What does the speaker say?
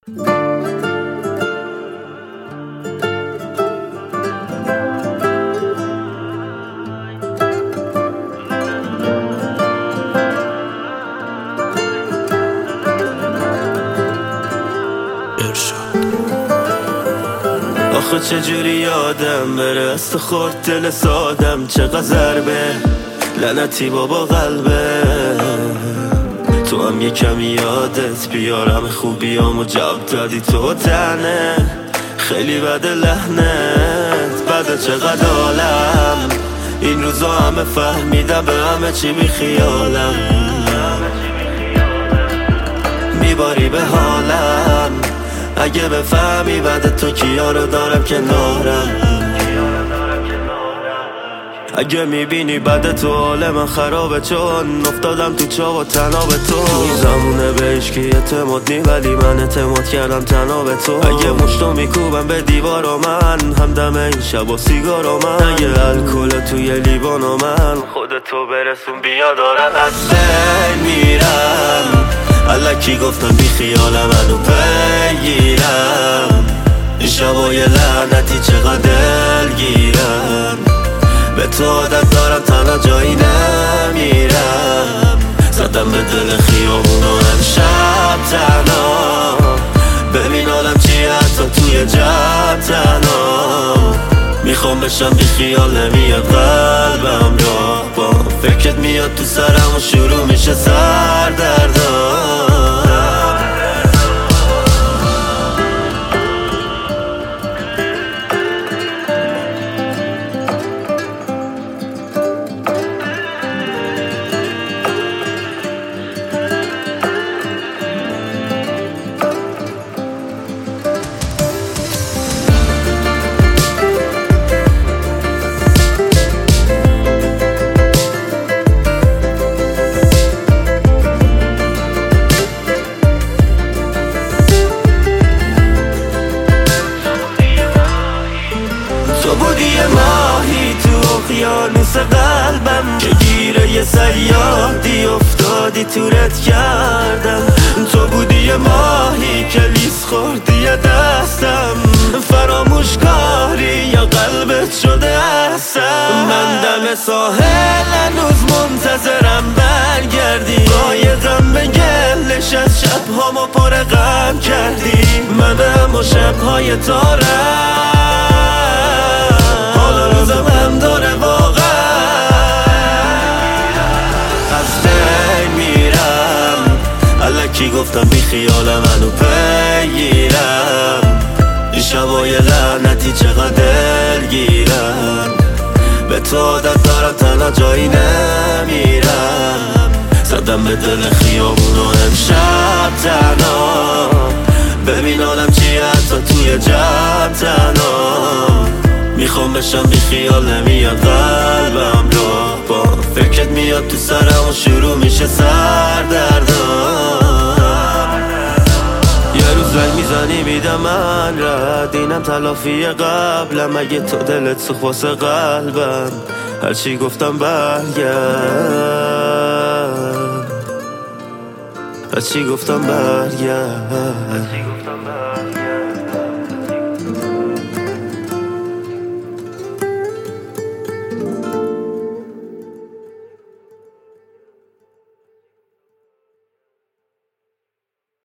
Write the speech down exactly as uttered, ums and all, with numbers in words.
آخه چجوری یادم بره است خورد دل سادم چقدر ضربه لعنتی بابا قلبه تو هم یه کمی یادت بیارم خوبیامو جواب دادی تو تنه خیلی بده لحنت بده چقدر عالم این روزا همه فهمیدم به همه چی بی خیالم میباری به حالم اگه بفهمی بعد تو کیا رو دارم کنارم اگه میبینی بعد تو حال من خرابه چون افتادم تو چا و تنها به تو این زمونه به عشقی اعتماد نی ولی من اعتماد کردم تنها به تو اگه مشتو میکوبم به دیوار و من همدم این شب و سیگار و من اگه الکل توی لیوان و من خودتو برسون بیا دارم از بین میرم الکی گفتم بی خیال منو بگیرم این شبای لعنتی چقدر دلگیرم به تو عادت دارم تنها جایی نمیرم زدم به دل خیابون و امشب تنها ببین آدم چیه حتی توی جب تنها میخوام بشم بی خیال نمیاد قلبم راه با فکرت میاد تو سرم و شروع میشه سردردم تو بودی یه ماهی تو اقیانوس قلبم که گیره یه صیادی افتادی تورت کردم تو بودی یه ماهی که لیس خوردی دستم فراموش کاری یا قلبت شده هستم من دم ساحل هنوز منتظرم برگردی قایقم به گلش از شبهامو پر غم کردی منم و شبهای تارم روزم هم داره واقعا از بین میرم الکی گفتم بی خیال منو بگیرم این شبای لعنتی چقدر دلگیرم به تو عادت دارم تنها جایی نمیرم زدم به دل خیابون و امشب تنها ببین آدم چیه حتی توی جب تنها میخوام بشم بی خیال نمیاد قلبم راه با فکرت میاد تو سرم و شروع میشه سردردم یه روز زنگ میزنی میدم من رد اینم تلافی قبلم اگه تو دلت سوخت واسه قلبم هرچی گفتم برگرد هرچی گفتم برگرد